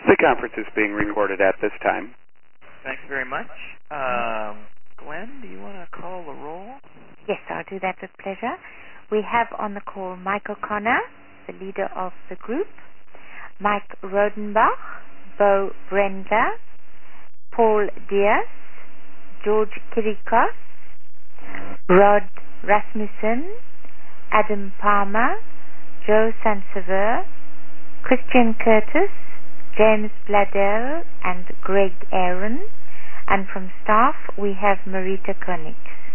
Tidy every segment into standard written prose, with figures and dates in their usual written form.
The conference is being recorded at this time. Thanks very much. Glenn, do you want to call the roll? Yes, I'll do that with pleasure. We have on the call Mike O'Connor, the leader of the group, Mike Rodenbach, Bo Brendler, Paul Diaz, George Kirikos, Rod Rasmussen, Adam Palmer, Joe Sansevier, Christian Curtis, James Bladel, and Greg Aaron. And from staff, we have Marita Koenig.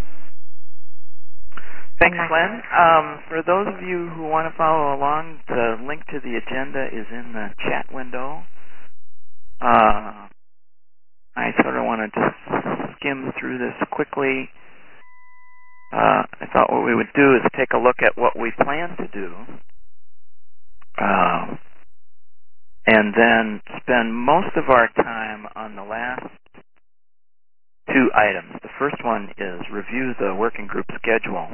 Thanks, Glenn. For those of you who want to follow along, the link to the agenda is in the chat window. I sort of want to just skim through this quickly. I thought what we would do is take a look at what we plan to do, and then spend most of our time on the last two items. The first one is review the working group schedule.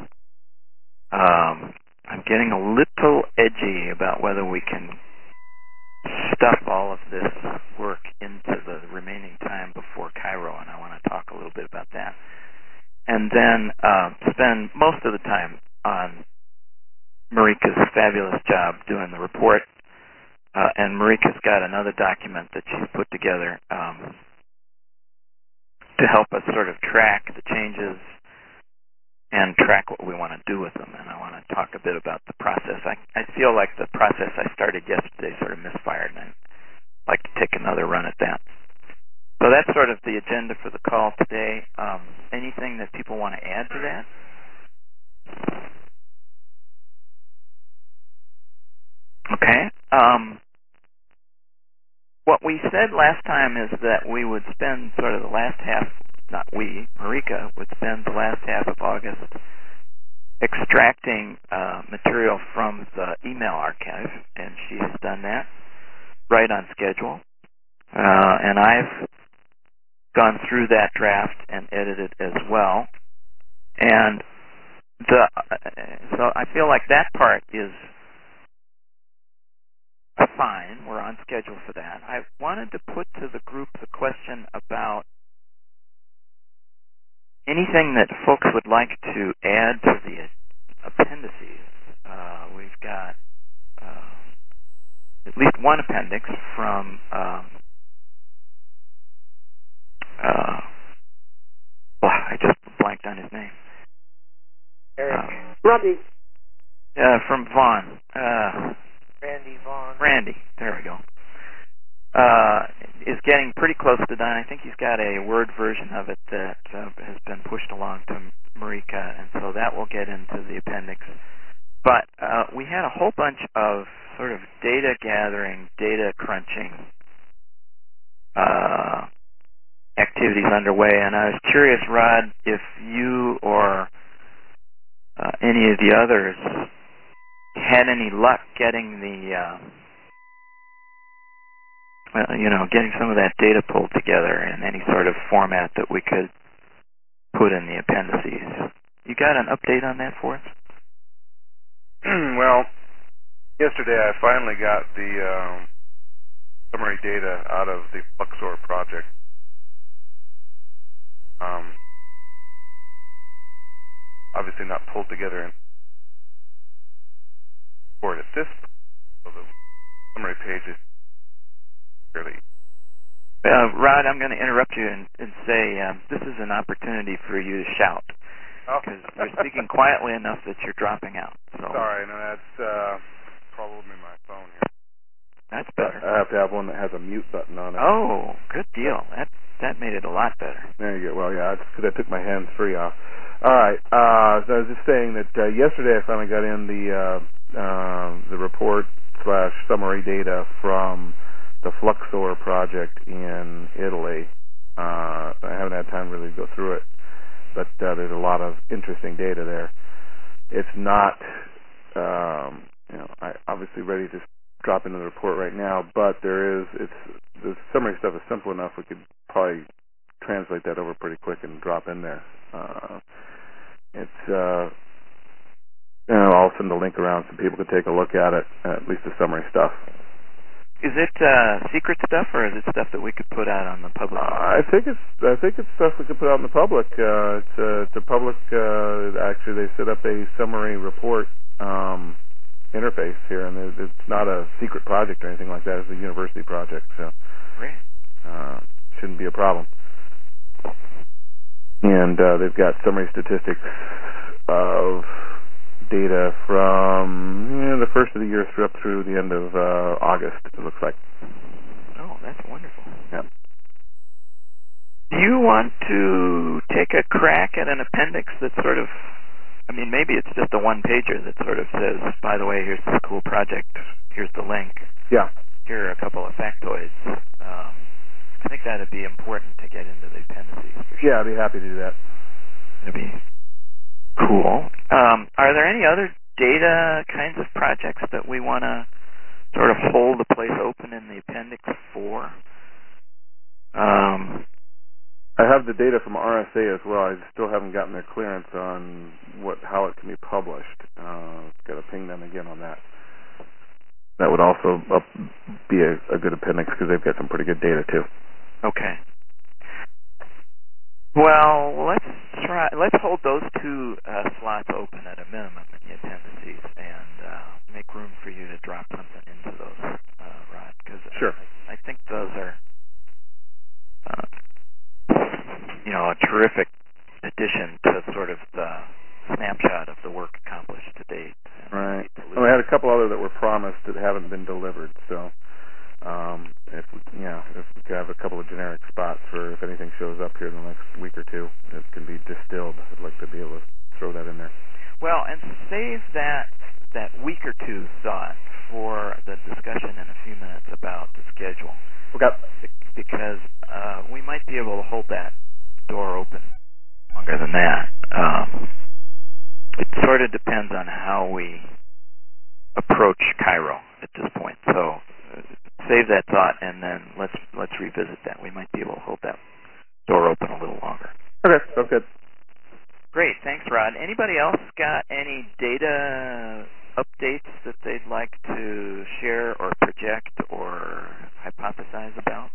I'm getting a little edgy about whether we can stuff all of this work into the remaining time before Cairo, and I want to talk a little bit about that. And then spend most of the time on Marika's fabulous job doing the report. And Marika's got another document that she's put together to help us sort of track the changes and track what we want to do with them. And I want to talk a bit about the process. I feel like the process I started yesterday sort of misfired, and I'd like to take another run at that. So that's sort of the agenda for the call today. Anything that people want to add to that? Okay. What we said last time is that we would spend sort of the last half, not we, Marika would spend the last half of August extracting material from the email archive, and she has done that right on schedule. And I've gone through that draft and edited as well. And so I feel like that part is fine. We're on schedule for that. I wanted to put to the group the question about anything that folks would like to add to the appendices. We've got at least one appendix from I just blanked on his name. Eric. Rodney. From Vaughn. Randy Vaughn. Randy, there we go. Is getting pretty close to done. I think he's got a Word version of it that has been pushed along to Marika, and so that will get into the appendix. But we had a whole bunch of sort of data gathering, data crunching activities underway, and I was curious, Rod, if you or any of the others had any luck getting the getting some of that data pulled together in any sort of format that we could put in the appendices. You got an update on that for us? Well, yesterday I finally got the summary data out of the Fluxor project. Obviously not pulled together in report at this point, so the summary page is fairly... Rod, I'm going to interrupt you and say this is an opportunity for you to shout, because you're speaking quietly enough that you're dropping out. So. Sorry, no, that's probably my phone here. That's better. I have to have one that has a mute button on it. Oh, good deal. That made it a lot better. There you go. Well, yeah, it's because I took my hands free off. All right. So I was just saying that yesterday I finally got in the report / summary data from the Fluxor project in Italy. I haven't had time really to go through it, but there's a lot of interesting data there. It's not, I obviously ready to drop into the report right now, but the summary stuff is simple enough. We could probably translate that over pretty quick and drop in there. I'll send the link around so people can take a look at it, at least the summary stuff. Is it secret stuff, or is it stuff that we could put out on the public? I think it's stuff we could put out in the public. It's a public. Actually, they set up a summary report interface here, and it's not a secret project or anything like that. It's a university project, so great. Shouldn't be a problem. And they've got summary statistics of data from the first of the year up through the end of August, it looks like. Oh, that's wonderful. Yeah. Do you want to take a crack at an appendix that sort of, I mean, maybe it's just a one-pager that sort of says, by the way, here's this cool project, here's the link. Yeah. Here are a couple of factoids. I think that would be important to get into the appendices. For sure. Yeah, I'd be happy to do that. That'd be cool. Are there any other data kinds of projects that we want to sort of hold the place open in the appendix for? I have the data from RSA as well. I still haven't gotten their clearance on how it can be published. Got to ping them again on that. That would also be a good appendix because they've got some pretty good data too. Okay. Well, let's hold those two slots open at a minimum in the appendices, and make room for you to drop something into those, Rod. Because sure. I think those are, a terrific addition to sort of the snapshot of the work accomplished to date. Right. Well, we had a couple other that were promised that haven't been delivered, so if we could have a couple of generic spots for if anything shows up here in the next week or two, it can be distilled. I'd like to be able to throw that in there. Well, and save that week or two thought for the discussion in a few minutes about the schedule. Okay. Because we might be able to hold that door open longer than that. It sort of depends on how we approach Cairo at this point. So save that thought, and then let's revisit that. We might be able to hold that door open a little longer. Okay, sounds good. Great, thanks, Rod. Anybody else got any data updates that they'd like to share or project or hypothesize about?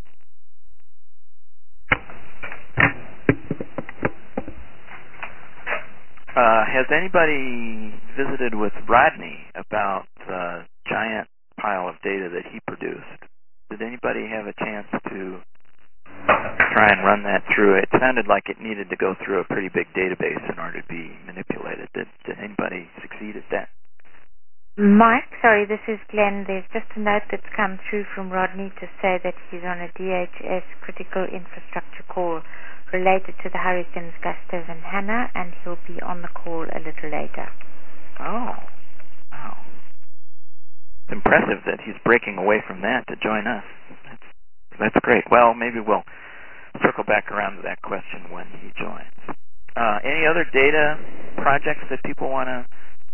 Has anybody visited with Rodney about the giant pile of data that he produced? Did anybody have a chance to try and run that through? It sounded like it needed to go through a pretty big database in order to be manipulated. Did anybody succeed at that? Mike, sorry, this is Glenn. There's just a note that's come through from Rodney to say that he's on a DHS critical infrastructure call related to the hurricanes Gustav and Hannah, and he'll be on the call a little later. Oh, wow. It's impressive that he's breaking away from that to join us. That's great. Well, maybe we'll circle back around to that question when he joins. Any other data projects that people want to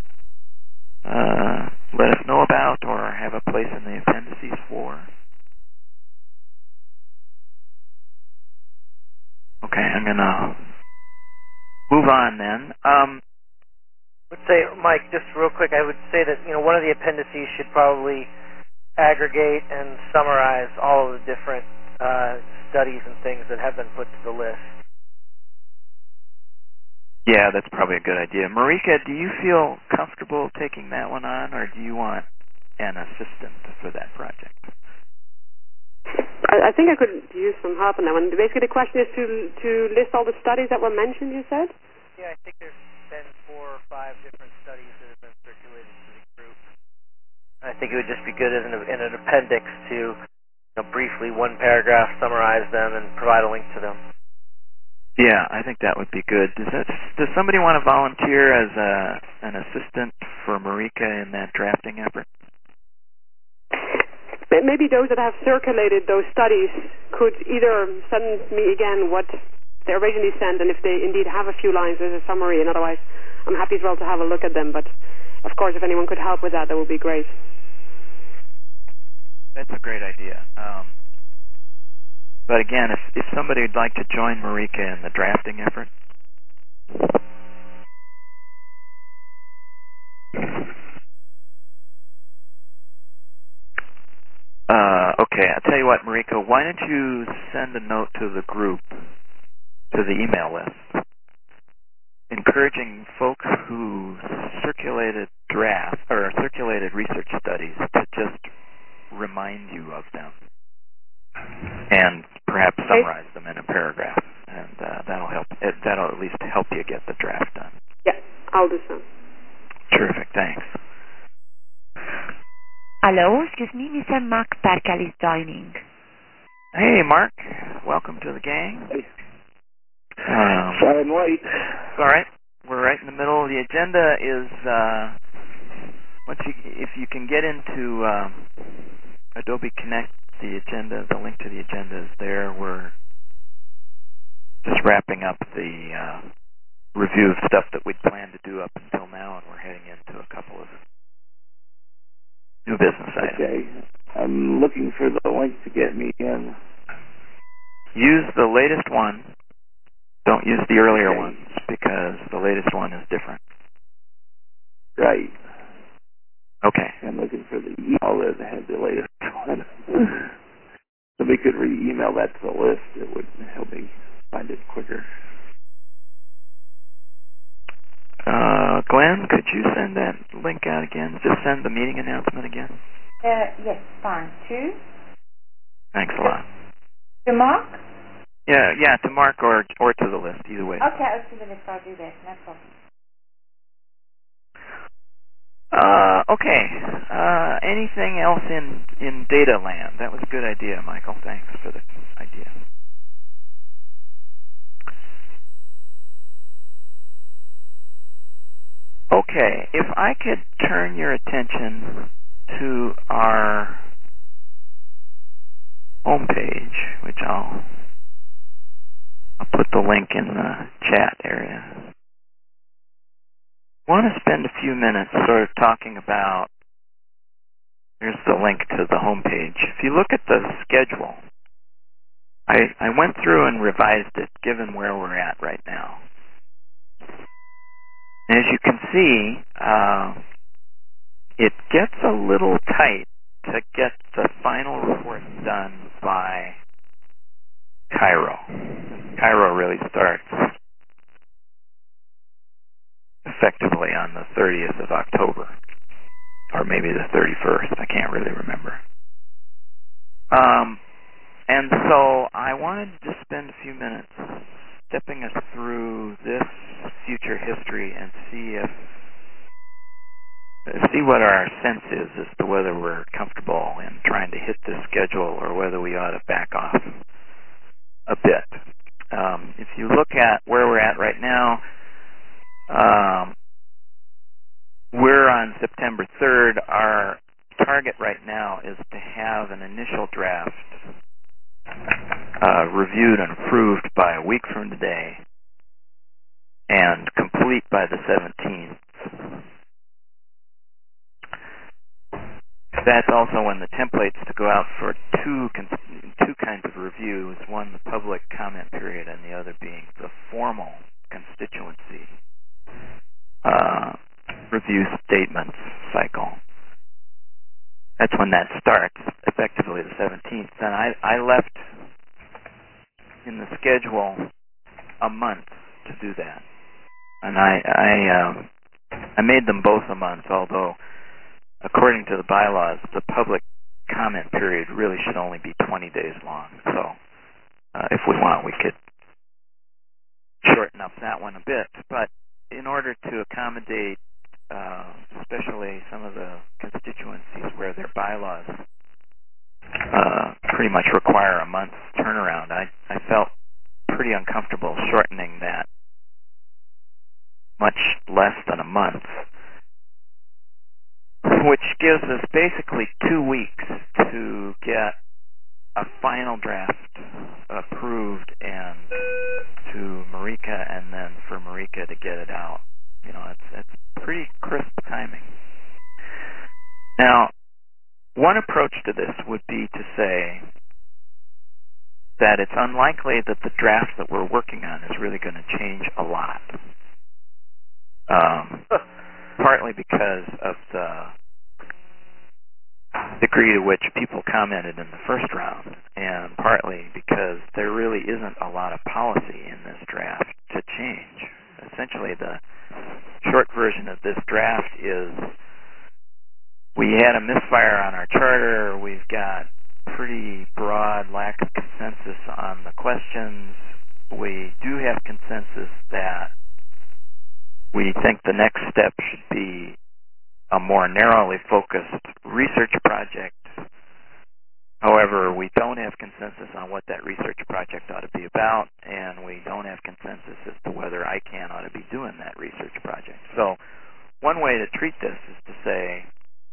let us know about or have a place in the appendices for? Okay, I'm going to move on then. I would say, Mike, just real quick, I would say that one of the appendices should probably aggregate and summarize all of the different studies and things that have been put to the list. Yeah, that's probably a good idea. Marika, do you feel comfortable taking that one on, or do you want an assistant for that project? I think I could use some help on that one. Basically, the question is to list all the studies that were mentioned, you said? Yeah, I think there's been 4 or 5 different studies that have been circulated to the group. I think it would just be good in an appendix to briefly, one paragraph, summarize them and provide a link to them. Yeah, I think that would be good. Does somebody want to volunteer as an assistant for Marika in that drafting effort? Maybe those that have circulated those studies could either send me again what they originally sent, and if they indeed have a few lines as a summary, and otherwise I'm happy as well to have a look at them. But of course, if anyone could help with that, that would be great. That's a great idea. But again, if somebody would like to join Marika in the drafting effort, Okay, I'll tell you what, Marika, why don't you send a note to the group, to the email list, encouraging folks who circulated research studies to just remind you of them and perhaps summarize them in a paragraph, and that'll help. That'll at least help you get the draft done. Yeah, I'll do so. Terrific, thanks. Hello, excuse me, Mr. Mark Parkal is joining. Hey, Mark. Welcome to the gang. Hey. Sorry I'm late. It's all right. We're right in the middle. The agenda is if you can get into Adobe Connect, the link to the agenda is there. We're just wrapping up the review of stuff that we'd planned to do up until now, and we're heading into a couple of new business items. Okay. I'm looking for the link to get me in. Use the latest one. Don't use the earlier Okay. ones, because the latest one is different. Right. Okay. I'm looking for the email that had the latest one. Somebody could re-email that to the list. It would help me find it quicker. Glenn, could you send that link out again? Just send the meeting announcement again. Yes, fine. To? Thanks a lot. To Mark? Yeah, to Mark or to the list, either way. Okay, I'll to the list. I'll do that. No problem. Okay. Anything else in data land? That was a good idea, Michael. Thanks for the idea. Okay, if I could turn your attention to our homepage, which I'll put the link in the chat area. I want to spend a few minutes sort of talking about, here's the link to the homepage. If you look at the schedule, I went through and revised it given where we're at right now. And as you can see, it gets a little tight to get the final report done by Cairo. Cairo really starts effectively on the 30th of October, or maybe the 31st. I can't really remember. And so I wanted to spend a few minutes stepping us through this future history and see what our sense is as to whether we're comfortable in trying to hit this schedule or whether we ought to back off a bit. If you look at where we're at right now, we're on September 3rd. Our target right now is to have an initial draft reviewed and approved by a week from today and complete by the 17th. That's also when the templates to go out for two kinds of reviews, one the public comment period and the other being the formal constituency review statements cycle. That's when that starts, effectively the 17th. And I left in the schedule a month to do that. And I made them both a month, although according to the bylaws, the public comment period really should only be 20 days long. So if we want, we could shorten up that one a bit. But in order to accommodate especially some of the constituencies where their bylaws pretty much require a month's turnaround, I felt pretty uncomfortable shortening that much less than a month, which gives us basically 2 weeks to get a final draft approved and to Marika, and then for Marika to get it out. You know, it's pretty crisp timing. Now, one approach to this would be to say that it's unlikely that the draft that we're working on is really going to change a lot. Partly because of degree to which people commented in the first round, and partly because there really isn't a lot of policy in this draft to change. Essentially, the short version of this draft is we had a misfire on our charter, we've got pretty broad lack of consensus on the questions. We do have consensus that we think the next step should be a more narrowly focused research project. However, we don't have consensus on what that research project ought to be about, and we don't have consensus as to whether ICANN ought to be doing that research project. So one way to treat this is to say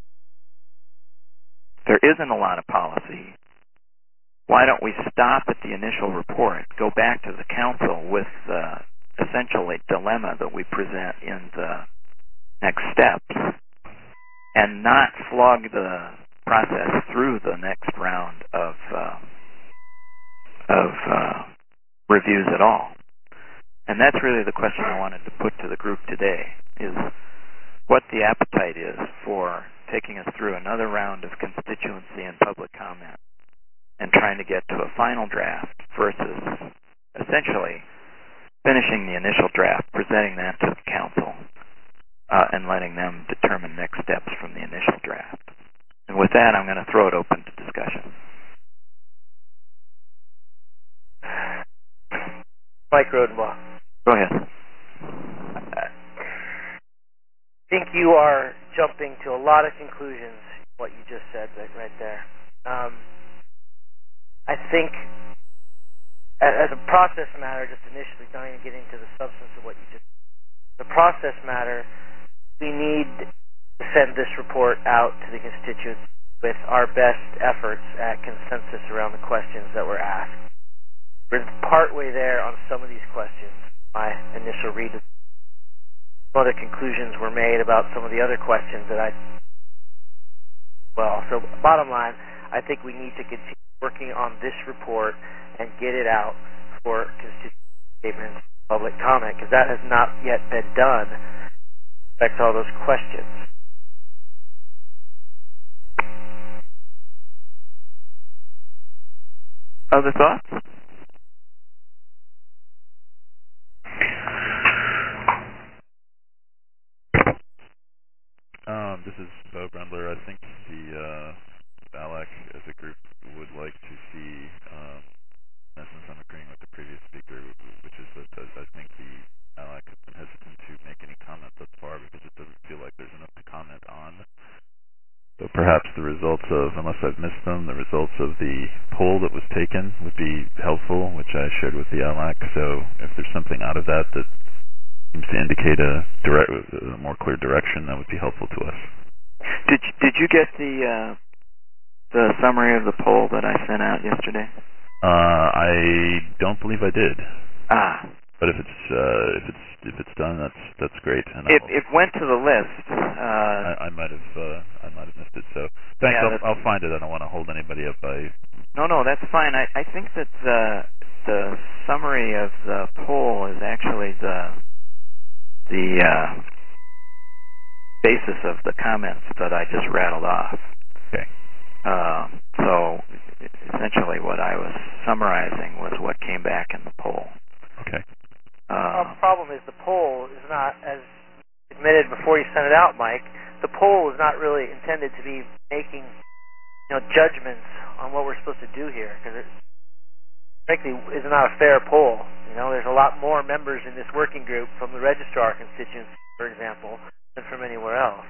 there isn't a lot of policy. Why don't we stop at the initial report, go back to the council with essentially dilemma that we present in the next steps, and not flog the process through the next round of reviews at all. And that's really the question I wanted to put to the group today, is what the appetite is for taking us through another round of constituency and public comment and trying to get to a final draft versus essentially finishing the initial draft, presenting that to the council, and letting them determine next steps from the initial draft. And with that, I'm going to throw it open to discussion. Mike Rodenbach. Go ahead. I think you are jumping to a lot of conclusions, what you just said right there. I think, as a process matter, just initially, don't even get into the substance of what you just said. The process matter, we need to send this report out to the constituents with our best efforts at consensus around the questions that were asked. We're partway there on some of these questions. My initial read of some of the conclusions were made about some of the other questions that so bottom line, I think we need to continue working on this report and get it out for constituent statements, public comment, because that has not yet been done. Back to all those questions. Other thoughts? This is Bo Brendler. I think the ALEC as a group would like to see, in essence, I'm agreeing with the previous speaker, which is that I think the ALEC has been hesitant to make any comment thus far because it doesn't feel like there's enough to comment on. So perhaps the results of, unless I've missed them, the results of the poll that was taken would be helpful, which I shared with the ALEC. So if there's something out of that that seems to indicate a more clear direction, that would be helpful to us. Did you get the summary of the poll that I sent out yesterday? I don't believe I did. But if it's done, that's great. And it went to the list. I might have missed it. So thanks. Yeah, I'll find it. I don't want to hold anybody up by. No, that's fine. I think that the summary of the poll is actually the basis of the comments that I just rattled off. Okay. So essentially what I was summarizing was what came back in the poll. Okay. The problem is the poll is not, as admitted before you sent it out, Mike, the poll is not really intended to be making judgments on what we're supposed to do here, because it frankly is not a fair poll. There's a lot more members in this working group from the registrar constituency, for example, than from anywhere else.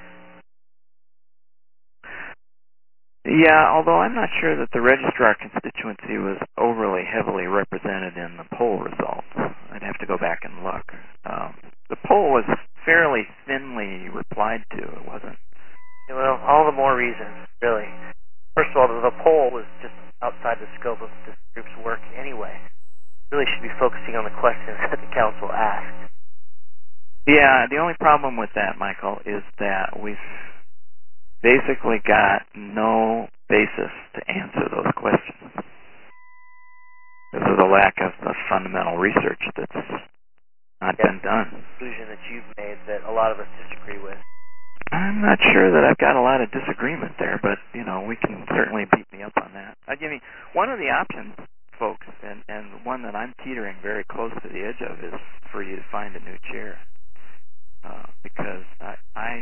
Yeah, although I'm not sure that the registrar constituency was overly heavily represented in the poll results. I'd have to go back and look. The poll was fairly thinly replied to. It wasn't. Well, all the more reason, really. First of all, the poll was just outside the scope of this group's work anyway. Really should be focusing on the questions that the council asked. Yeah, the only problem with that, Michael, is that we've basically got no basis to answer those questions because of the lack of the fundamental research that's not been done. The conclusion that you've made that a lot of us disagree with. I'm not sure that I've got a lot of disagreement there, but we can certainly beat me up on that. I mean, one of the options, folks, and one that I'm teetering very close to the edge of, is for you to find a new chair, because I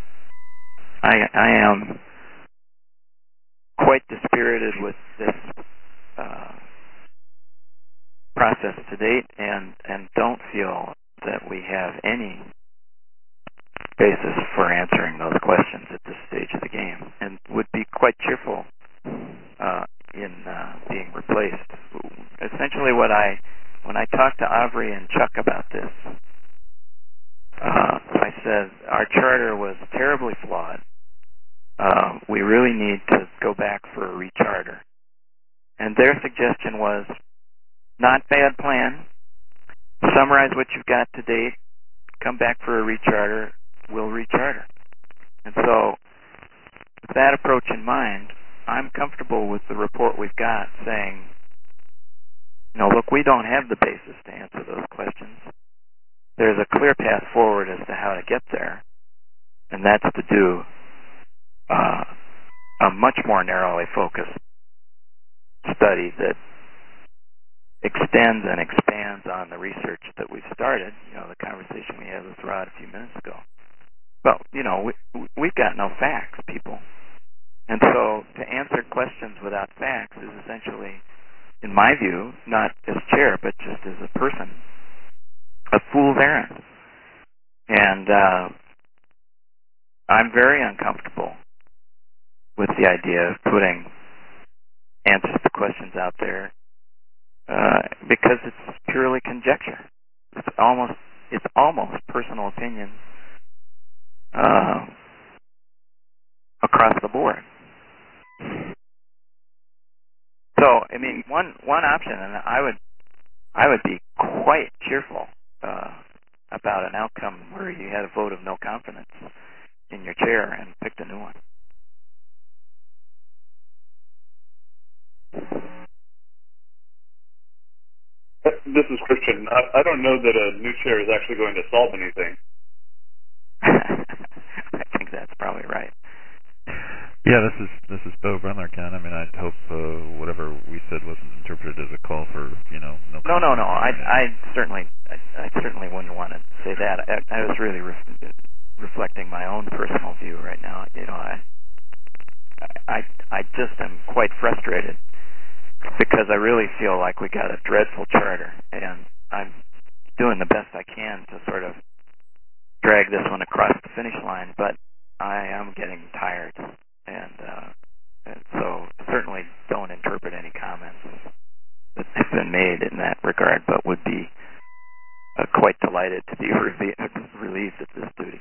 am quite dispirited with this process to date, and don't feel that we have any basis for answering those questions at this stage of the game, and would be quite cheerful in being replaced. Essentially, when I talked to Avri and Chuck about this, I said our charter was terribly flawed. We really need to go back for a recharter. And their suggestion was, not bad plan, summarize what you've got to date, come back for a recharter, we'll recharter. And so, with that approach in mind, I'm comfortable with the report we've got saying, look, we don't have the basis to answer those questions. There's a clear path forward as to how to get there, and that's to do a much more narrowly focused study that extends and expands on the research that we've started, the conversation we had with Rod a few minutes ago. But, we've got no facts, people. And so to answer questions without facts is essentially, in my view, not as chair, but just as a person, a fool's errand. And I'm very uncomfortable with the idea of putting answers to questions out there because it's purely conjecture. It's almost personal opinion across the board. So, I mean, one option, and I would be quite cheerful about an outcome where you had a vote of no confidence in your chair and picked a new one. This is Christian. I don't know that a new chair is actually going to solve anything. I think that's probably right. Yeah, this is Bo Brendler, Ken. I mean, I'd hope whatever we said wasn't interpreted as a call for no. No. I certainly wouldn't want to say that. I was really reflecting my own personal view right now. I just am quite frustrated because I really feel like we got a dreadful charter, and I'm doing the best I can to sort of drag this one across the finish line, but I am getting tired, and so certainly don't interpret any comments that have been made in that regard, but would be quite delighted to be relieved of this duty.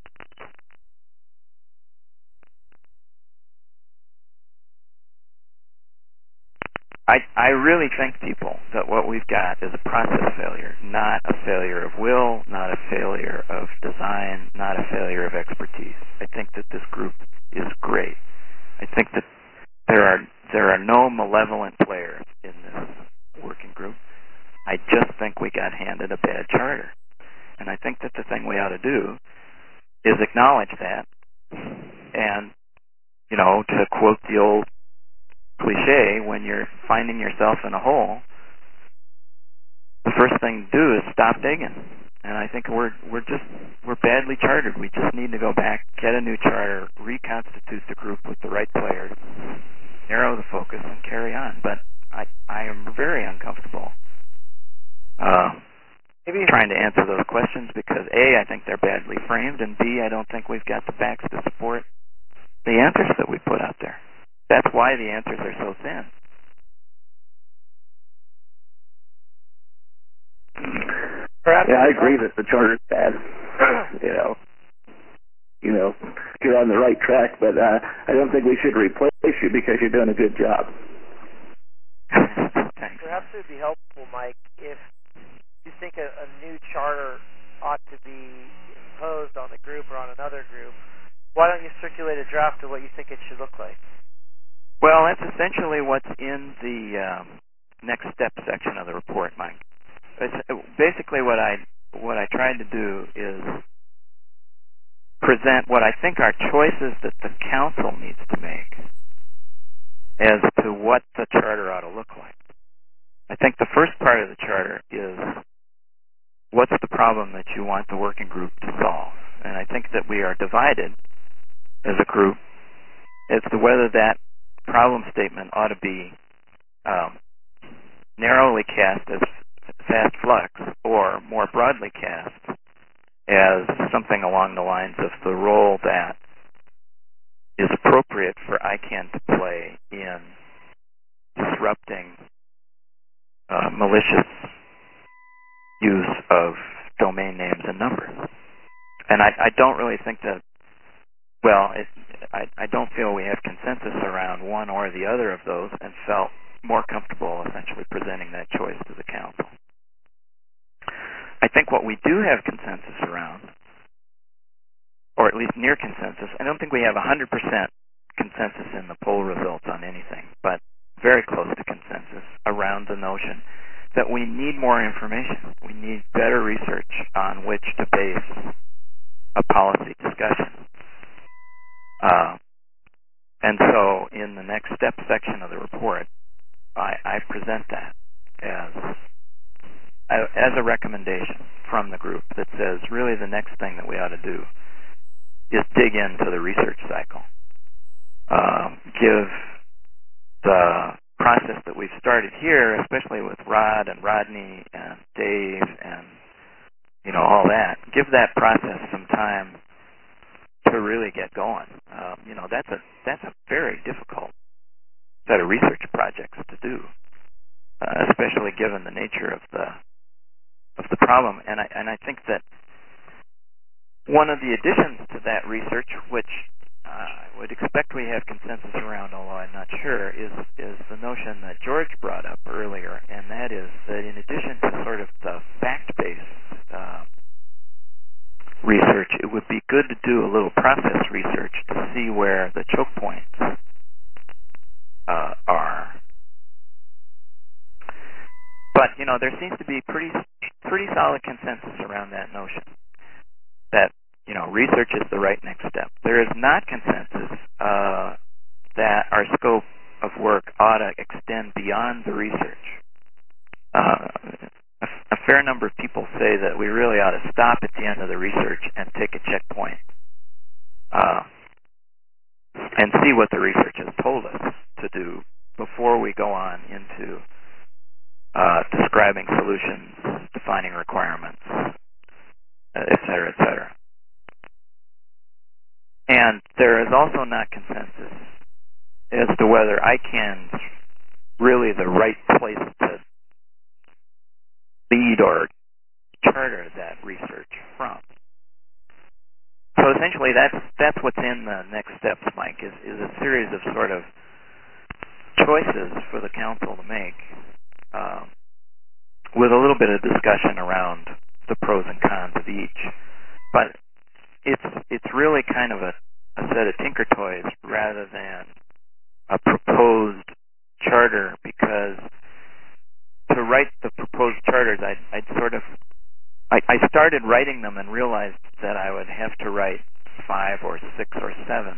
I really think, people, that what we've got is a process failure, not a failure of will, not a failure of design, not a failure of expertise. I think that this group is great. I think that there are no malevolent players in this working group. I just think we got handed a bad charter. And I think that the thing we ought to do is acknowledge that. And, to quote the old cliche, when you're finding yourself in a hole, the first thing to do is stop digging. And I think we're badly chartered. We just need to go back, get a new charter, reconstitute the group with the right players, narrow the focus, and carry on. But I am very uncomfortable trying to answer those questions because A, I think they're badly framed, and B, I don't think we've got the facts to support the answers that we put out there. That's why the answers are so thin. Yeah, I agree that the charter's bad. You're on the right track, but I don't think we should replace you because you're doing a good job. Thanks. Perhaps it would be helpful, Mike, if you think a new charter ought to be imposed on the group or on another group, why don't you circulate a draft of what you think it should look like? Well, that's essentially what's in the next step section of the report, Mike. Basically, what I tried to do is present what I think are choices that the council needs to make as to what the charter ought to look like. I think the first part of the charter is what's the problem that you want the working group to solve? And I think that we are divided as a group as to whether that problem statement ought to be narrowly cast as fast flux or more broadly cast as something along the lines of the role that is appropriate for ICANN to play in disrupting malicious use of domain names and numbers. And I don't really think that, I don't feel we have consensus around one or the other of those, and felt more comfortable essentially presenting that choice to the council. I think what we do have consensus around, or at least near consensus, I don't think we have 100% consensus in the poll results on anything, but very close to consensus around the notion that we need more information. We need better research on which to base a policy discussion. And so in the next step section of the report, I present that as a recommendation from the group that says really the next thing that we ought to do is dig into the research cycle. Give the process that we've started here, especially with Rod and Rodney and Dave and all that, give that process some time to really get going. That's a very difficult set of research projects to do, especially given the nature of the problem. And I think that one of the additions to that research, which I would expect we have consensus around, although I'm not sure, is the notion that George brought up earlier, and that is that in addition to sort of the fact-based research, it would be good to do a little process research to see where the choke points are. But there seems to be pretty solid consensus around that notion that research is the right next step. There is not consensus that our scope of work ought to extend beyond the research. A fair number of people say that we really ought to stop at the end of the research and take a checkpoint and see what the research has told us to do before we go on into describing solutions, defining requirements, et cetera, et cetera. And there is also not consensus as to whether ICANN's really the right place to lead or charter that research from. So essentially that's what's in the next steps, Mike, is a series of sort of choices for the council to make with a little bit of discussion around the pros and cons of each. But it's really kind of a set of tinker toys rather than a proposed charter, because to write the proposed charters, I started writing them and realized that I would have to write 5 or 6 or 7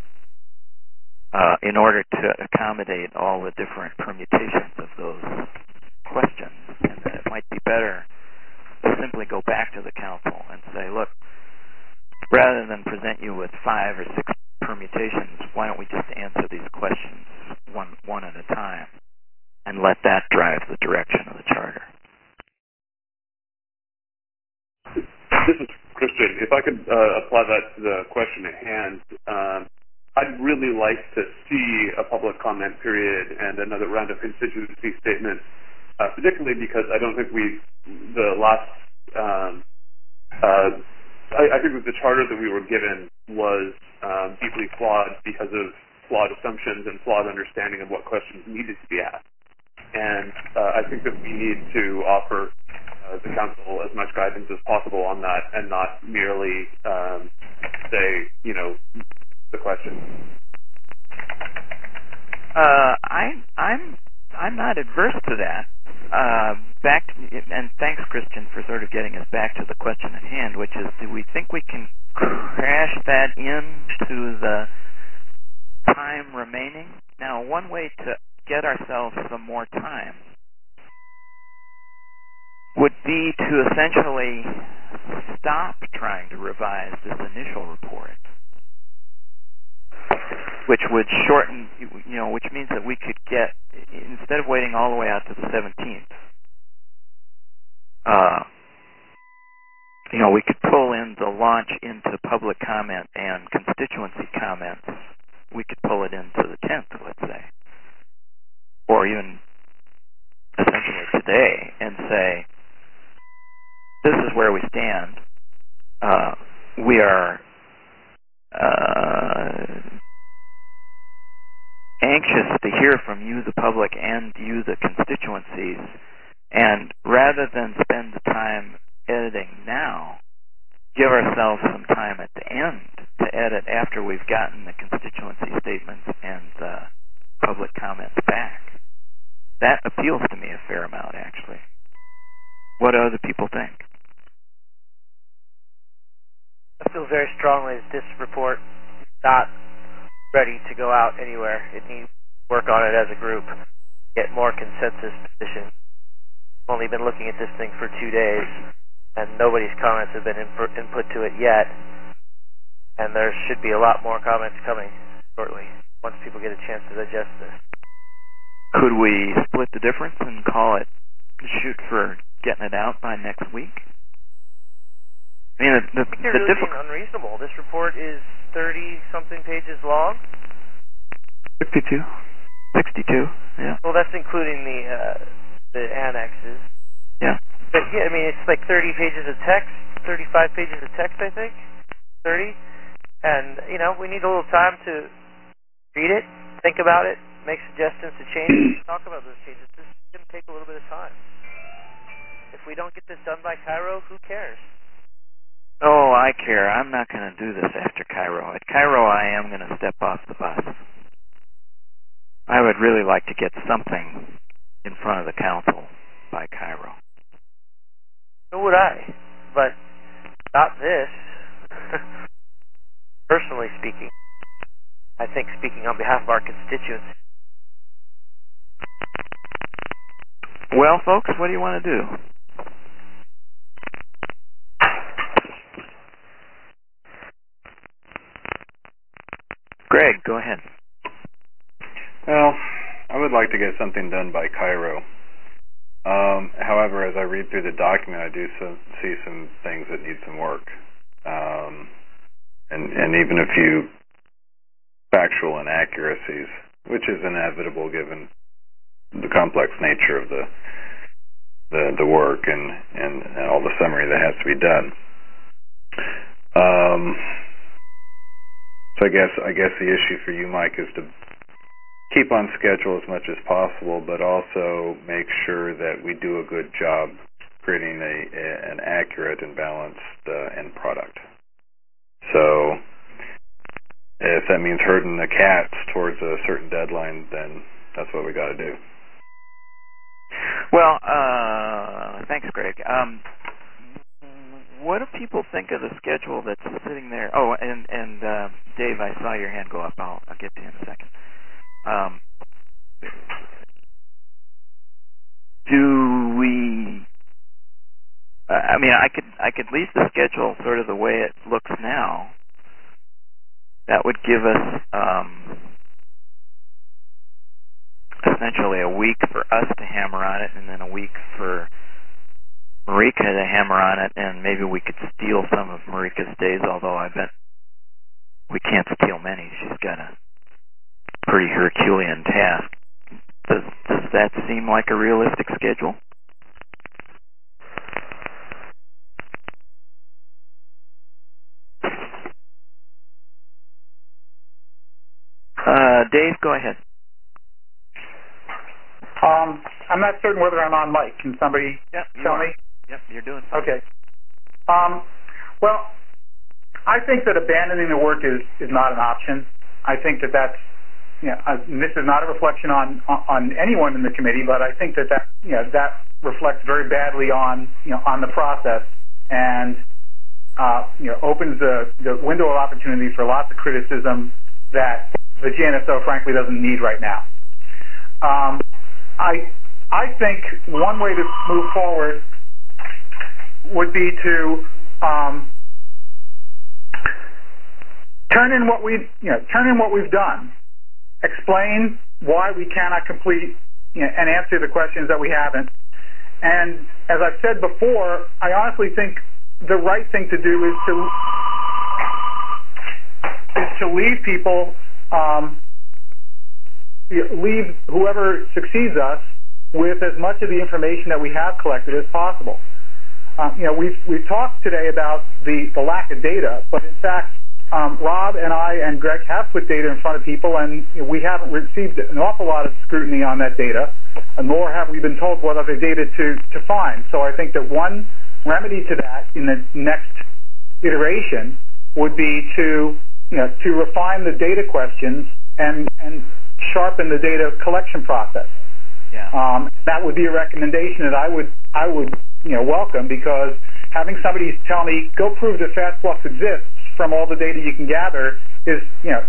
in order to accommodate all the different permutations of those questions, and that it might be better to simply go back to the council and say, look, rather than present you with 5 or 6 permutations, why don't we just answer these questions one at a time and let that drive the direction of the charter? This is Christian. If I could apply that to the question at hand, I'd really like to see a public comment period and another round of constituency statements, particularly because I don't think I think that the charter that we were given was deeply flawed because of flawed assumptions and flawed understanding of what questions needed to be asked. And I think that we need to offer the council as much guidance as possible on that, and not merely say, the question. I'm not adverse to that. And thanks, Christian, for sort of getting us back to the question at hand, which is, do we think we can crash that into the time remaining. Now, one way to get ourselves some more time would be to essentially stop trying to revise this initial report, which would shorten, which means that we could get, instead of waiting all the way out to the 17th, we could pull in the launch into public comment and constituency comments. We could pull it into the 10th, let's say, or even essentially today, and say, this is where we stand. We are anxious to hear from you, the public, and you, the constituencies, and rather than spend the time editing now, give ourselves some time at the end to edit after we've gotten the constituency statements and the public comments back. That appeals to me a fair amount, actually. What do other people think? I feel very strongly that this report is not ready to go out anywhere. It needs to work on it as a group, get more consensus position. I've only been looking at this thing for 2 days, and nobody's comments have been input to it yet. And there should be a lot more comments coming shortly once people get a chance to digest this. Could we split the difference and shoot for getting it out by next week? I mean, I think you're really being unreasonable. This report is 30-something pages long. 62, yeah. Well, that's including the annexes. Yeah. But yeah, I mean, it's like 30 pages of text, 35 pages of text, I think. 30. And, we need a little time to read it, think about it, make suggestions to change, talk about those changes. This is going to take a little bit of time. If we don't get this done by Cairo, who cares? Oh, I care. I'm not going to do this after Cairo. At Cairo, I am going to step off the bus. I would really like to get something in front of the council by Cairo. So would I, but not this. Personally speaking, I think speaking on behalf of our constituents. Well, folks, what do you want to do? Greg, go ahead. Well, I would like to get something done by Cairo. However, as I read through the document, I do see some things that need some work, and even a few factual inaccuracies, which is inevitable given the complex nature of the work and all the summary that has to be done. So I guess the issue for you, Mike, is to keep on schedule as much as possible, but also make sure that we do a good job creating an accurate and balanced end product. So if that means herding the cats towards a certain deadline, then that's what we got to do. Well, thanks, Greg. What do people think of the schedule that's sitting there? Oh, and Dave, I saw your hand go up. I'll get to you in a second. Do we? I mean, I could leave the schedule sort of the way it looks now. That would give us essentially a week for us to hammer on it, and then a week for Marika to hammer on it, and maybe we could steal some of Marika's days, although I bet we can't steal many. She's got a pretty Herculean task. Does that seem like a realistic schedule? Dave, go ahead. I'm not certain whether I'm on mic. Can somebody tell me? Yep, you're doing fine. Okay. Well, I think that abandoning the work is not an option. I think that's, and this is not a reflection on anyone in the committee, but I think that reflects very badly on the process. And opens the window of opportunity for lots of criticism that the GNSO frankly doesn't need right now. I think one way to move forward would be to turn in what we've done, explain why we cannot complete and answer the questions that we haven't. And as I've said before, I honestly think the right thing to do is to leave people, leave whoever succeeds us with as much of the information that we have collected as possible. We've talked today about the lack of data, but in fact, Rob and I and Greg have put data in front of people, and we haven't received an awful lot of scrutiny on that data, nor have we been told what other data to find. So I think that one remedy to that in the next iteration would be to refine the data questions and sharpen the data collection process. Yeah. That would be a recommendation that I would welcome, because having somebody tell me, go prove that fast flux exists from all the data you can gather is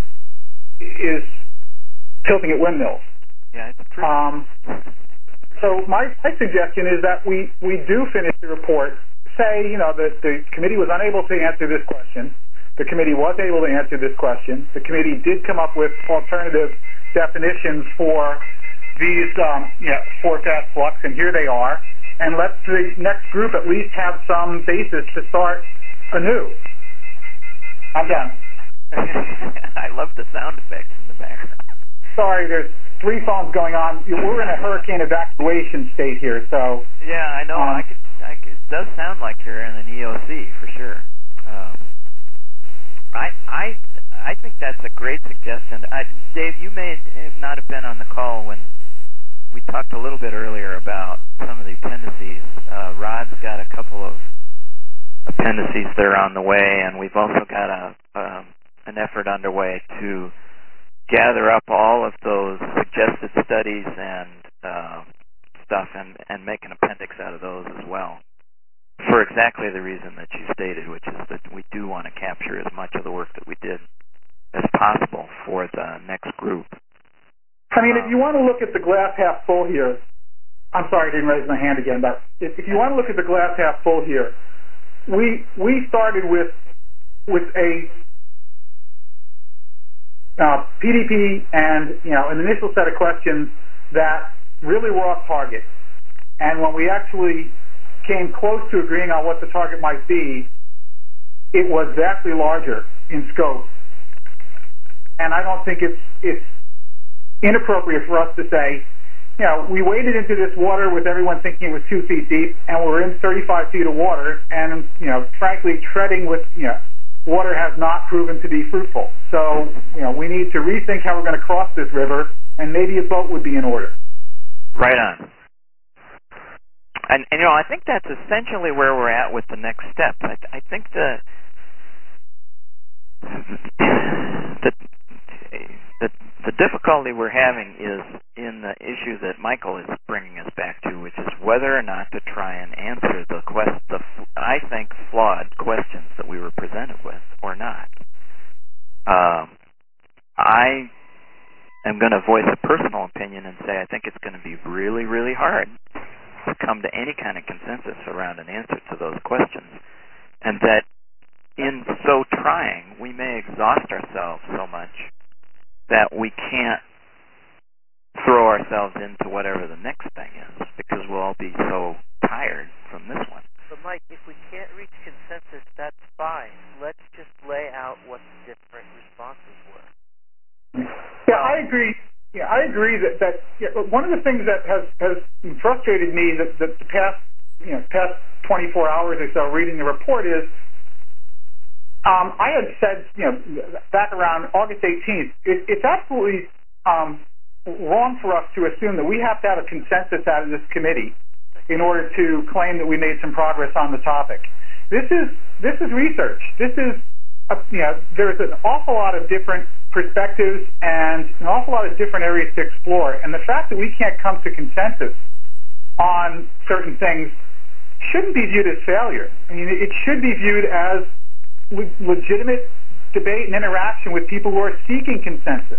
tilting at windmills. Yeah, it's true. So my suggestion is that we do finish the report, say, that the committee was unable to answer this question, the committee was able to answer this question, the committee did come up with alternative definitions for these for fast flux, and here they are, and let the next group at least have some basis to start anew. I'm done. I love the sound effects in the background. Sorry, there's 3 phones going on. We're in a hurricane evacuation state here, so... Yeah, I know. It does sound like you're in an EOC, for sure. I think that's a great suggestion. Dave, you may not have been on the call when we talked a little bit earlier about some of the appendices. Rod's got a couple of appendices that are on the way, and we've also got an effort underway to gather up all of those suggested studies and stuff and make an appendix out of those as well, for exactly the reason that you stated, which is that we do want to capture as much of the work that we did as possible for the next group. I mean, if you want to look at the glass half full here, I'm sorry I didn't raise my hand again, but if you want to look at the glass half full here, we started with a PDP and an initial set of questions that really were off target. And when we actually came close to agreeing on what the target might be, it was vastly larger in scope. And I don't think it's inappropriate for us to say, we waded into this water with everyone thinking it was 2 feet deep, and we're in 35 feet of water, and frankly, treading with water has not proven to be fruitful. So we need to rethink how we're going to cross this river, and maybe a boat would be in order. Right on. And I think that's essentially where we're at with the next steps. I think the difficulty we're having is in the issue that Michael is bringing us back to, which is whether or not to try and answer the I think, flawed questions that we were presented with or not. I am going to voice a personal opinion and say I think it's going to be really, really hard to come to any kind of consensus around an answer to those questions, and that in so trying, we may exhaust ourselves so much that we can't throw ourselves into whatever the next thing is, because we'll all be so tired from this one. But Mike, if we can't reach consensus, that's fine. Let's just lay out what the different responses were. Yeah, I agree. Yeah, I agree that one of the things that has frustrated me that the past 24 hours or so reading the report is I had said back around August 18th it's absolutely wrong for us to assume that we have to have a consensus out of this committee in order to claim that we made some progress on the topic. This is research. This is there's an awful lot of different perspectives and an awful lot of different areas to explore. And the fact that we can't come to consensus on certain things shouldn't be viewed as failure. I mean, it should be viewed as legitimate debate and interaction with people who are seeking consensus.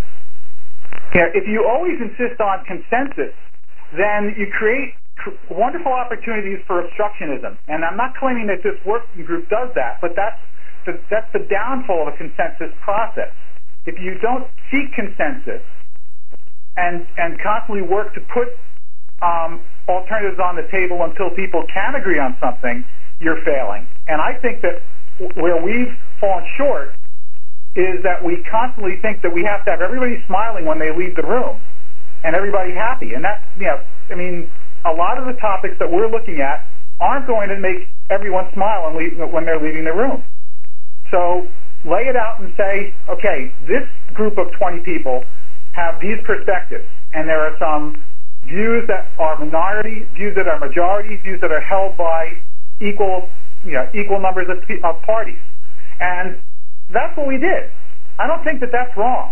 If you always insist on consensus, then you create wonderful opportunities for obstructionism. And I'm not claiming that this working group does that, but that's the downfall of a consensus process. If you don't seek consensus and constantly work to put alternatives on the table until people can agree on something, you're failing. And I think that where we've fallen short is that we constantly think that we have to have everybody smiling when they leave the room and everybody happy. And that, I mean, a lot of the topics that we're looking at aren't going to make everyone smile when they're leaving the room. So lay it out and say, okay, this group of 20 people have these perspectives, and there are some views that are minority, views that are majority, views that are held by equal numbers of parties. And that's what we did. I don't think that that's wrong.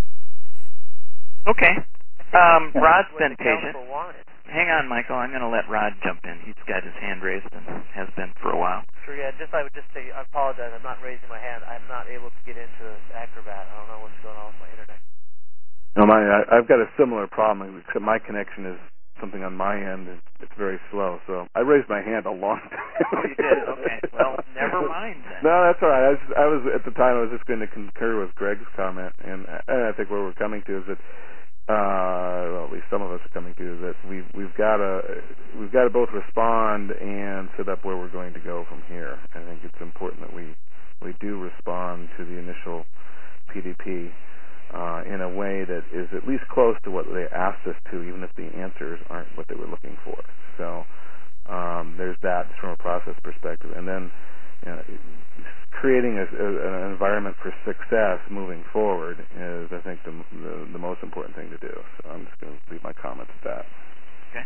Okay. Rod's been patient. Hang on, Michael. I'm going to let Rod jump in. He's got his hand raised and has been for a while. Sure, yeah. I would just say, I apologize. I'm not raising my hand. I'm not able to get into Acrobat. I don't know what's going on with my internet. No, I've got a similar problem, except my connection is something on my end. It's very slow. So I raised my hand a long time. Oh, you did? Okay. Well, never mind then. No, that's all right. I was at the time. I was just going to concur with Greg's comment, and I think where we're coming to is that, well, at least some of us are coming to, is that we've got to both respond and set up where we're going to go from here. I think it's important that we do respond to the initial PDP in a way that is at least close to what they asked us to, even if the answers aren't what they were looking for. So there's that from a process perspective, and then creating an environment for success moving forward is, I think, the most important thing to do. So I'm just going to leave my comments at that. Okay.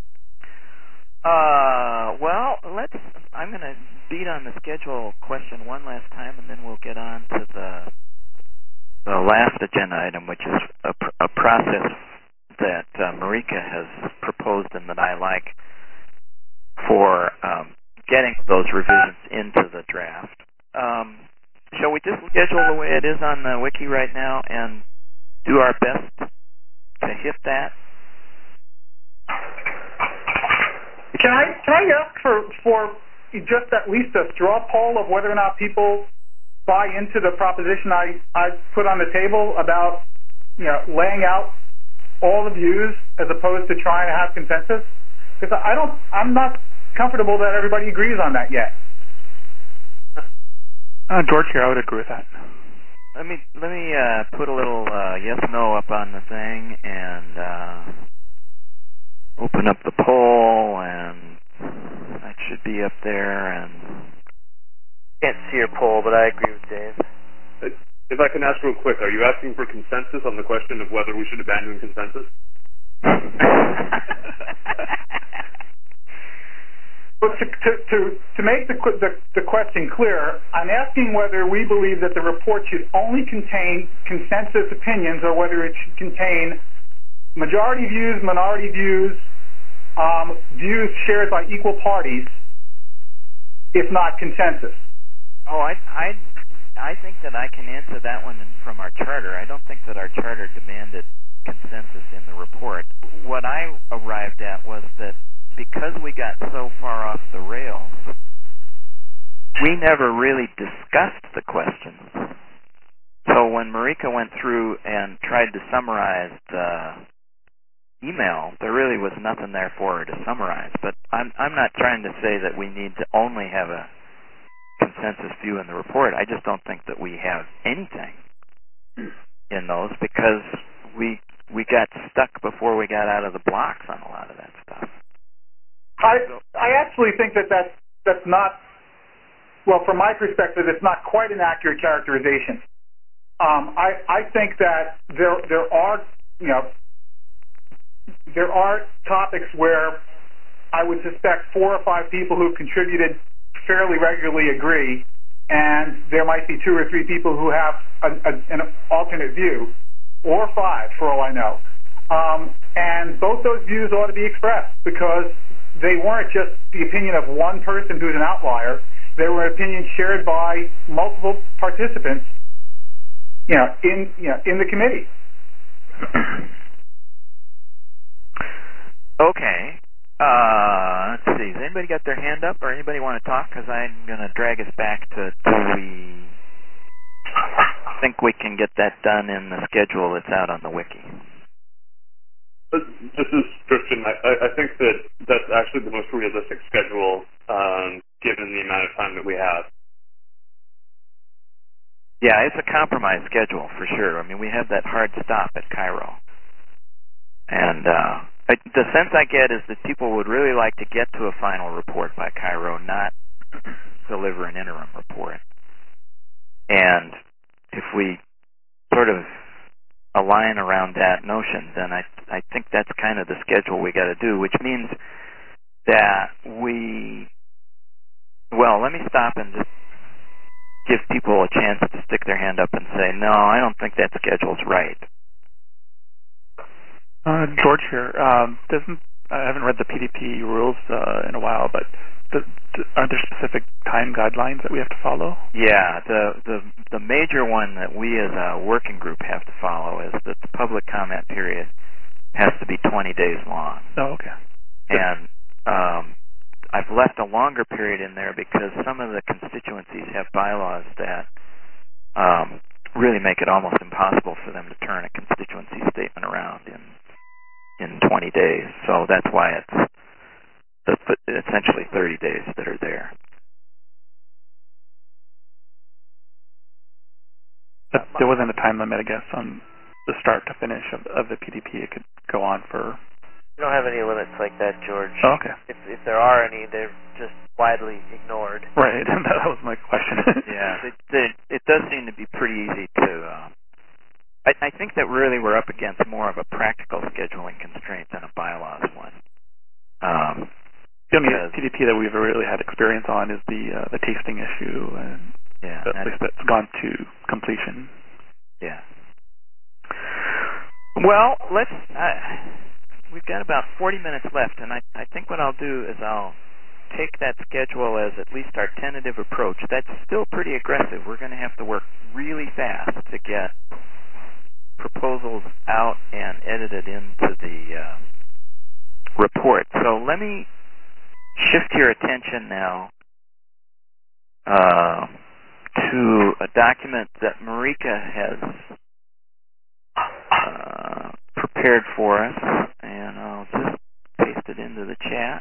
Well, I'm going to beat on the schedule question one last time, and then we'll get on to the last agenda item, which is a process that Marika has proposed and that I like for getting those revisions into the draft. Shall we just schedule the way it is on the wiki right now and do our best to hit that? Can I ask for just at least a straw poll of whether or not people buy into the proposition I put on the table about laying out all the views as opposed to trying to have consensus? Because I'm not comfortable that everybody agrees on that yet. George here, I would agree with that. Let me put a little yes no up on the thing and open up the poll, and that should be up there. And can't see your poll, but I agree with Dave. If I can ask real quick, are you asking for consensus on the question of whether we should abandon consensus? Well, to make the question clear, I'm asking whether we believe that the report should only contain consensus opinions or whether it should contain majority views, minority views, views shared by equal parties, if not consensus. Oh, I think that I can answer that one from our charter. I don't think that our charter demanded consensus in the report. What I arrived at was that because we got so far off the rails, we never really discussed the questions. So when Marika went through and tried to summarize the email, there really was nothing there for her to summarize. But I'm not trying to say that we need to only have a consensus view in the report. I just don't think that we have anything in those because we got stuck before we got out of the blocks on a lot of that stuff. I actually think that's not, well, from my perspective, it's not quite an accurate characterization. I think that there are topics where I would suspect 4 or 5 people who contributed fairly regularly agree, and there might be 2 or 3 people who have an alternate view, or 5 for all I know. And both those views ought to be expressed because they weren't just the opinion of one person who's an outlier. They were opinions shared by multiple participants, in the committee. Okay. Let's see. Has anybody got their hand up, or anybody want to talk? Because I'm going to drag us back to we think we can get that done in the schedule that's out on the wiki. This is Christian. I think that's actually the most realistic schedule, given the amount of time that we have. Yeah, it's a compromise schedule for sure. I mean, we have that hard stop at Cairo. And the sense I get is that people would really like to get to a final report by Cairo, not deliver an interim report. And if we sort of align around that notion, then I think that's kind of the schedule we got to do, which means that let me stop and just give people a chance to stick their hand up and say, no, I don't think that schedule's right. George here. I haven't read the PDP rules in a while, but aren't there specific time guidelines that we have to follow? Yeah, the major one that we as a working group have to follow is that the public comment period has to be 20 days long. Oh, okay. And I've left a longer period in there because some of the constituencies have bylaws that really make it almost impossible for them to turn a constituency statement around in 20 days. So that's why it's essentially 30 days that are there. There wasn't a time limit, I guess, on the start to finish of the PDP. It could go on for... We don't have any limits like that, George. Oh, okay. If there are any, they're just widely ignored. Right, and that was my question. Yeah, it does seem to be pretty easy to... I think that really we're up against more of a practical scheduling constraint than a bylaws one. The only PDP that we've really had experience on is the tasting issue, and at least that's gone to completion. Yeah. Well, we've got about 40 minutes left, and I think what I'll do is I'll take that schedule as at least our tentative approach. That's still pretty aggressive. We're going to have to work really fast to get proposals out and edited into the report. So let me shift your attention now to a document that Marika has prepared for us, and I'll just paste it into the chat.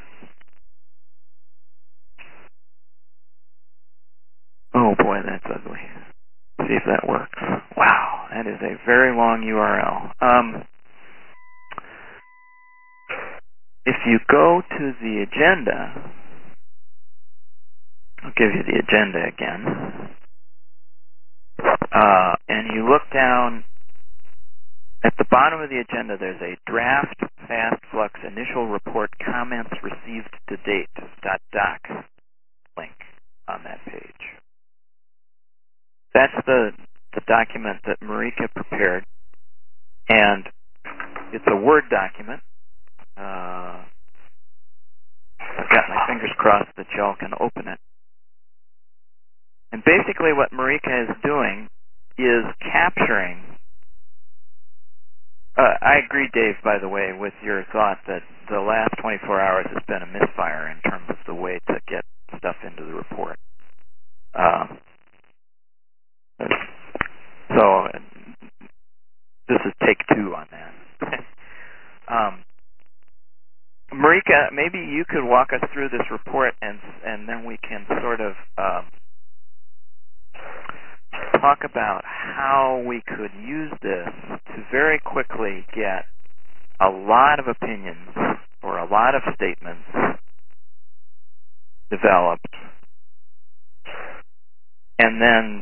Oh boy, that's ugly. See if that works. Wow, that is a very long URL. If you go to the agenda, I'll give you the agenda again, and you look down at the bottom of the agenda, there's a draft fast flux initial report comments received to date .doc link on that page. That's the document that Marika prepared, and it's a Word document. I've got my fingers crossed that y'all can open it. And basically what Marika is doing is capturing... I agree, Dave, by the way, with your thought that the last 24 hours has been a misfire in terms of the way to get stuff into the report. So this is take two on that. Marika, maybe you could walk us through this report, and then we can sort of talk about how we could use this to very quickly get a lot of opinions or a lot of statements developed, and then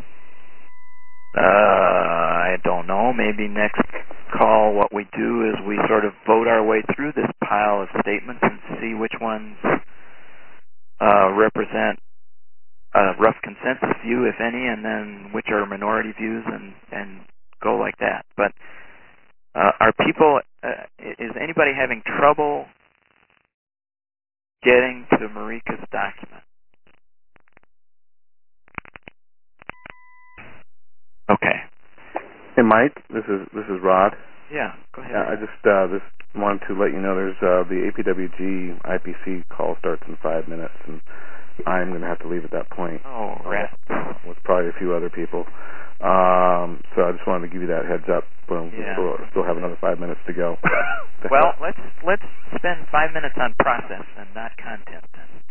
I don't know, maybe next call what we do is we sort of vote our way through this pile of statements and see which ones represent a rough consensus view, if any, and then which are minority views, and go like that. But are people, is anybody having trouble getting to Marika's document. Okay. Hey, Mike, this is Rod. Yeah, go ahead. I just wanted to let you know there's the APWG IPC call starts in 5 minutes, and I'm going to have to leave at that point. Oh, right. With probably a few other people. So I just wanted to give you that heads up. We still have another 5 minutes to go. Well, let's spend 5 minutes on process and not content,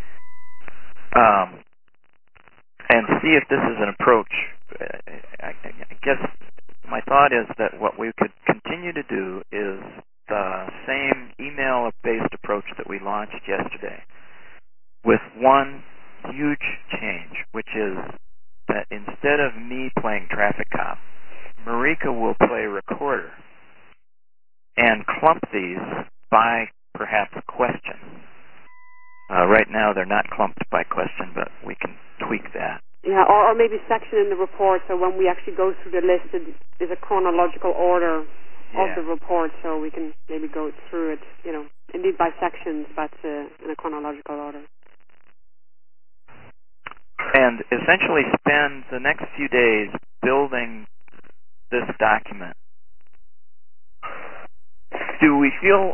and see if this is an approach. I guess my thought is that what we could continue to do is the same email-based approach that we launched yesterday, with one huge change, which is that instead of me playing traffic cop, Marika will play recorder and clump these by perhaps question. Right now they're not clumped by question, but we can tweak that. Yeah, or maybe section in the report, so when we actually go through the list, there's a chronological order of the report, so we can maybe go through it, indeed by sections, but in a chronological order. And essentially spend the next few days building this document. Do we feel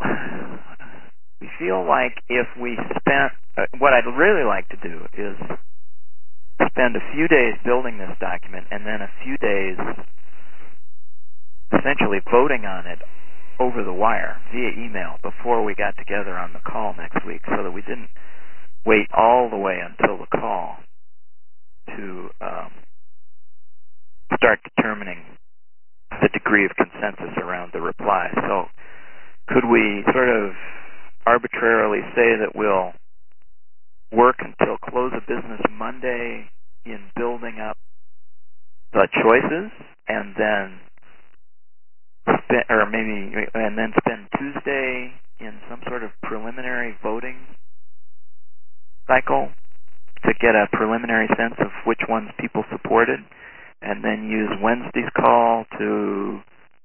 like if we spent, what I'd really like to do is spend a few days building this document and then a few days essentially voting on it over the wire via email before we got together on the call next week, so that we didn't wait all the way until the call to start determining the degree of consensus around the reply. So could we sort of arbitrarily say that we'll work until close of business Monday in building up the choices, and then spend Tuesday in some sort of preliminary voting cycle to get a preliminary sense of which ones people supported, and then use Wednesday's call to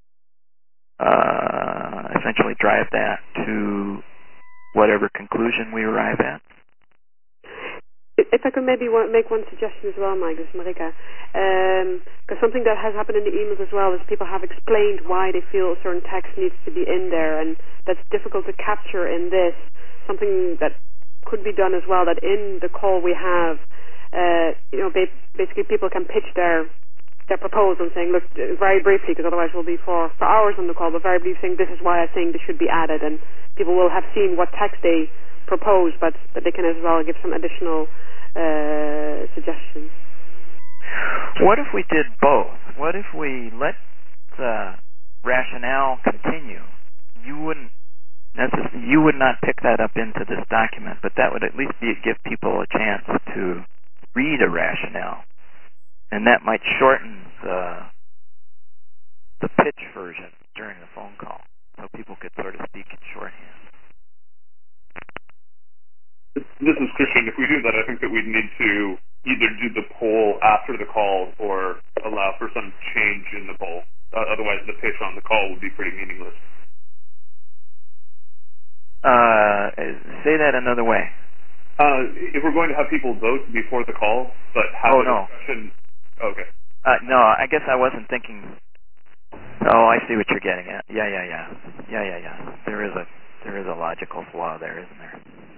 essentially drive that to whatever conclusion we arrive at? If I could maybe make one suggestion as well, Mike, this is Marika. Because something that has happened in the emails as well is people have explained why they feel a certain text needs to be in there, and that's difficult to capture in this. Something that could be done as well, that in the call we have, basically people can pitch their proposal, saying, look, very briefly, because otherwise we'll be for hours on the call, but very briefly saying, this is why I think this should be added, and people will have seen what text they propose, but they can as well give some additional suggestions. What if we did both? What if we let the rationale continue? You would not pick that up into this document, but that would at least give people a chance to read a rationale, and that might shorten the pitch version during the phone call, so people could sort of speak in shorthand. This is Christian. If we do that, I think that we'd need to either do the poll after the call or allow for some change in the poll. Otherwise, the pitch on the call would be pretty meaningless. Say that another way. If we're going to have people vote before the call, but have a discussion... Okay. No, I guess I wasn't thinking... Oh, I see what you're getting at. Yeah. There is a logical flaw there, isn't there?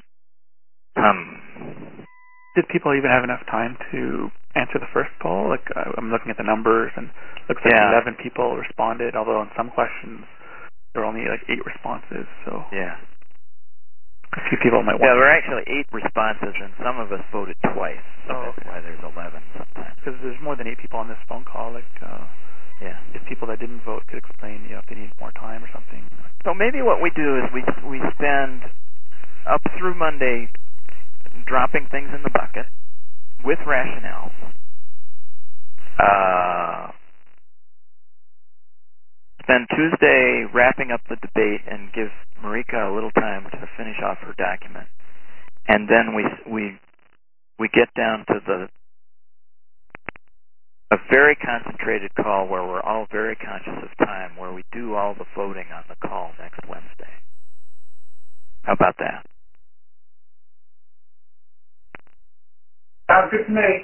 Did people even have enough time to answer the first poll? Like, I'm looking at the numbers, and it looks like 11 people responded, although on some questions there were only like 8 responses. So yeah, a few people might want. Yeah, there were actually 8 responses, and some of us voted twice. So that's why there's 11 sometimes. Because there's more than 8 people on this phone call. Like, if people that didn't vote could explain, if they need more time or something. So maybe what we do is we spend up through Monday dropping things in the bucket with rationales. Spend Tuesday wrapping up the debate and give Marika a little time to finish off her document, and then we get down to a very concentrated call where we're all very conscious of time, where we do all the voting on the call next Wednesday. How about that? Sounds good to me.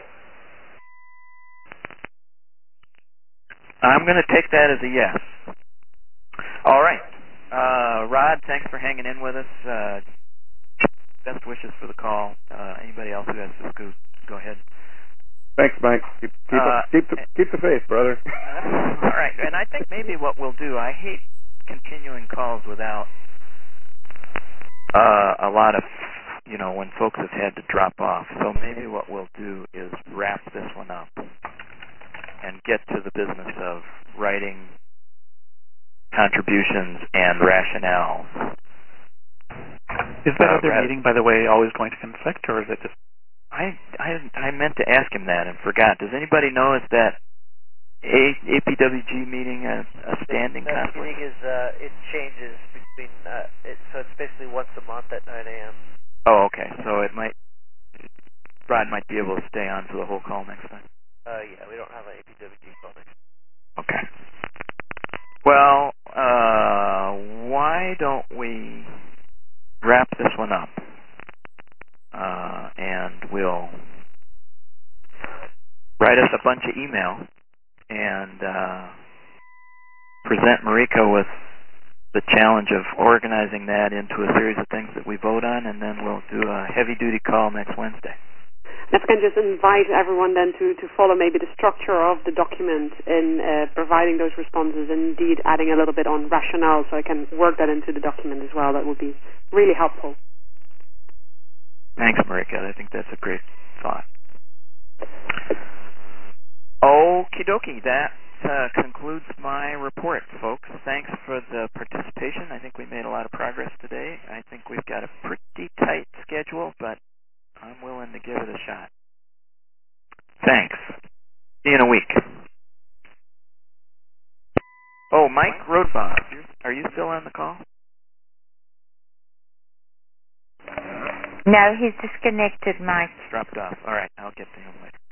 I'm going to take that as a yes. All right. Rod, thanks for hanging in with us. Best wishes for the call. Anybody else who has the scoop, go ahead. Thanks, Mike. Keep the faith, brother. All right. And I think maybe what we'll do, I hate continuing calls without a lot of, when folks have had to drop off. So maybe what we'll do is wrap this one up and get to the business of writing contributions and rationales. Is that other meeting, by the way, always going to conflict, or is it just... I meant to ask him that and forgot. Does anybody know, is that APWG meeting a standing conflict? That meeting is, it changes between, so it's basically once a month at 9 a.m. Oh, okay. So Rod might be able to stay on for the whole call next time. Yeah, we don't have an APWG call next time. Okay. Well, why don't we wrap this one up? And we'll write us a bunch of email and present Marika with the challenge of organizing that into a series of things that we vote on, and then we'll do a heavy-duty call next Wednesday. If I can just invite everyone then to follow maybe the structure of the document in providing those responses and indeed adding a little bit on rationale so I can work that into the document as well. That would be really helpful. Thanks, Marika. I think that's a great thought. Okie dokie. That concludes my report, folks. Thanks for the participation. I think we made a lot of progress today. I think we've got a pretty tight schedule, but I'm willing to give it a shot. Thanks. See you in a week. Oh, Mike Rodenbach, are you still on the call? No, he's disconnected, Mike. Dropped off. All right, I'll get to him later.